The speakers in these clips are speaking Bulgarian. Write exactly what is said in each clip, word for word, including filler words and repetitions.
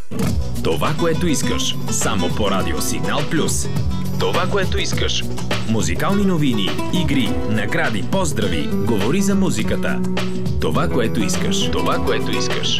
Това, което искаш, само по Радио Сигнал Плюс. Това, което искаш. Музикални новини, игри, награди, поздрави. Говори за музиката. Това, което искаш. Това, което искаш.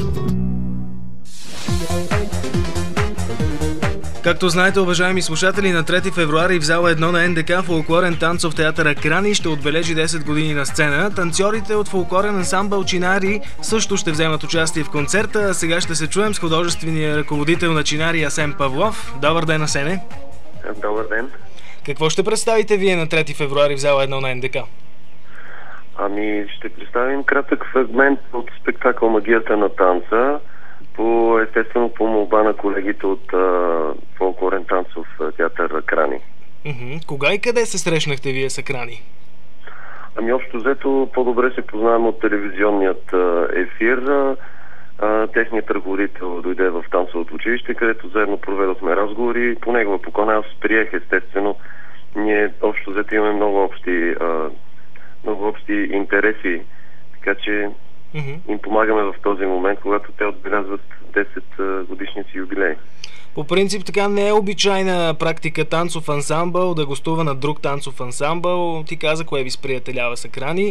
Както знаете, уважаеми слушатели, на трети февруари в зала едно на Ен Де Ка фолклорен танцов театър Крани ще отбележи десет години на сцена. Танцорите от фолклорен ансамбъл Чинари също ще вземат участие в концерта. Сега ще се чуем с художествения ръководител на Чинари Асен Павлов. Добър ден, Асене! Добър ден! Какво ще представите вие на трети февруари в зала едно на Ен Де Ка? Ами, ще представим кратък фрагмент от спектакъл Магията на танца, по, естествено по молба на колегите от а, фолклорен танцов театър Крани. Mm-hmm. Кога и къде се срещнахте вие с Крани? Ами общо взето по-добре се познаваме от телевизионният а, ефир. А, техният ръководител дойде в танцовото училище, където заедно проведохме разговори. По негова покана аз приех, естествено. Ние общо взето имаме много общи, а, много общи интереси, така че Mm-hmm. им помагаме в този момент, когато те отбелязват десет годишния си юбилей. По принцип така не е обичайна практика танцов ансамбъл да гостува на друг танцов ансамбъл. Ти каза, кое ви сприятелява с Крани?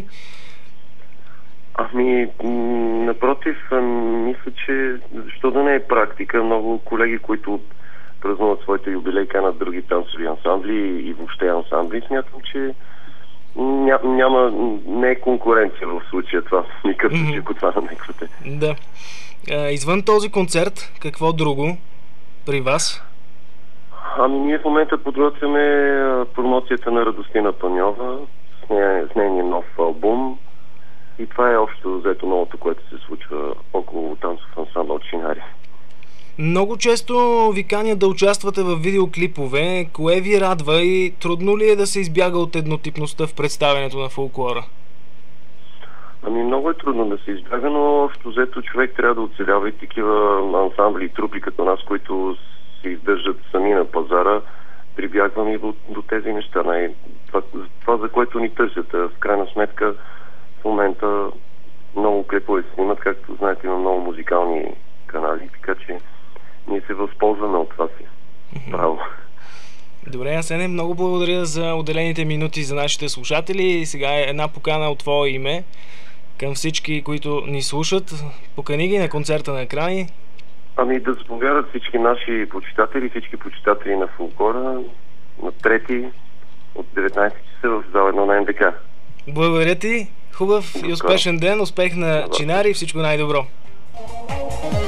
Ами, напротив, мисля, че защо да не е практика. Много колеги, които празнуват своите юбилей, канат други танцови ансамбли и въобще ансамбли. Смятам, че Ня, няма, не е конкуренция в случая това, никакъв случай, Mm-hmm. ако това намеквате. Да. А, извън този концерт, какво друго при вас? Ами ние в момента подготвяме промоцията на Радостина Паньова с, нея, с нейния нов албум и това е общо взето новото, което се случва около танцов ансамбъл Чинари. Много често ви канят да участвате в видеоклипове. Кое ви радва и трудно ли е да се избяга от еднотипността в представянето на фолклора? Ами много е трудно да се избяга, но общо взето човек трябва да оцелява и такива ансамбли и трупи като нас, които се издържат сами на пазара. Прибягвам и до, до тези неща. Най- това, това, за което ни търсят. В крайна сметка в момента много клипове се снимат, както знаете, има много музикални канали, така че ние се възползваме от това си право. Добре, Асене, много благодаря за отделените минути за нашите слушатели. Сега е една покана от твое име към всички, които ни слушат. Покани ги на концерта на Крани. Ами да заповядат всички наши почитатели, всички почитатели на фолклора на трети от деветнайсет часа в зала едно на Ен Де Ка. Благодаря ти. Хубав и успешен ден. Успех на Чинари и всичко най-добро.